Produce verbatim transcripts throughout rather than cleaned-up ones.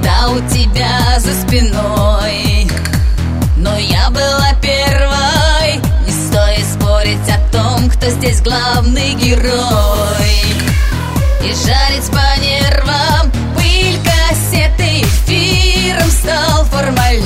всегда у тебя за спиной. Но я была первой, не стоит спорить о том, кто здесь главный герой. И жарить по нервам пыль кассеты, эфиром стал формалин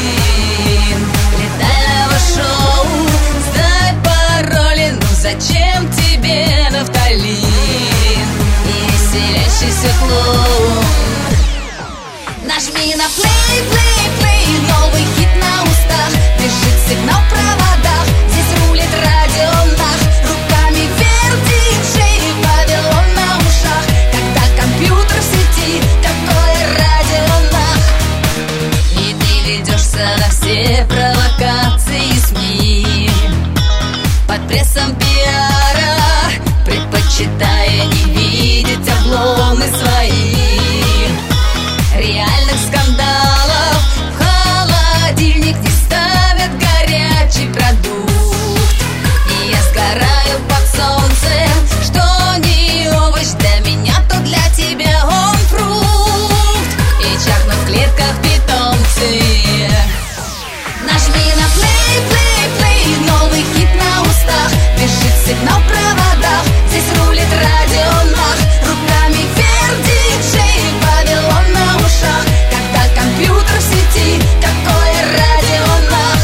летального шоу. Сдай пароли, ну зачем тебе нафталин и веселящийся клоун? Нажми на плей, плей, плей, новый хит на устах, бежит сигнал в проводах, здесь рулит радионах, руками вверх диджей, Вавилон на ушах. Когда компьютер в сети, какое радионах? И ты ведешься на все провокации СМИ под прессом пиара, предпочитая не видеть обломы свои. Реальных скандалов в холодильник не ставят горячий продукт. И я сгораю под солнцем, что не овощ для меня, то для тебя он фрукт. И чахнут в клетках питомцы. Нажми на плей, плей, плей, новый хит на устах, бежит сигнал в проводах, здесь рулит радионах, руками вверх диджей, Вавилон на ушах. Когда компьютер в сети, какое радионах?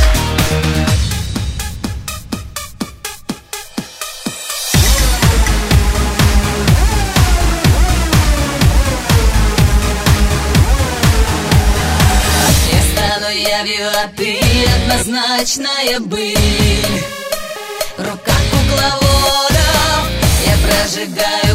Я стану явью, а ты однозначная быль. В руках кукловодов я прожигаю